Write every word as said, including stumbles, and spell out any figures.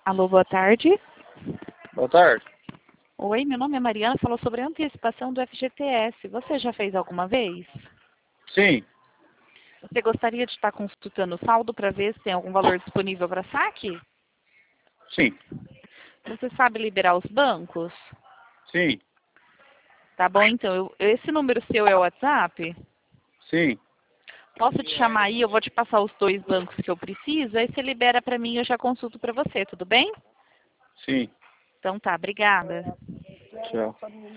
Alô, boa tarde. Boa tarde. Oi, meu nome é Mariana, falou sobre a antecipação do F G T S. Você já fez alguma vez? Sim, Você gostaria de estar consultando o saldo para ver se tem algum valor disponível para saque? sim, Você sabe liberar os bancos? sim, Tá bom, então. Eu- esse número seu é o WhatsApp? sim. Posso te chamar aí? Eu vou te passar os dois bancos que eu preciso. Aí você libera para mim e eu já consulto para você, tudo bem? Sim. Então tá, obrigada. Tchau.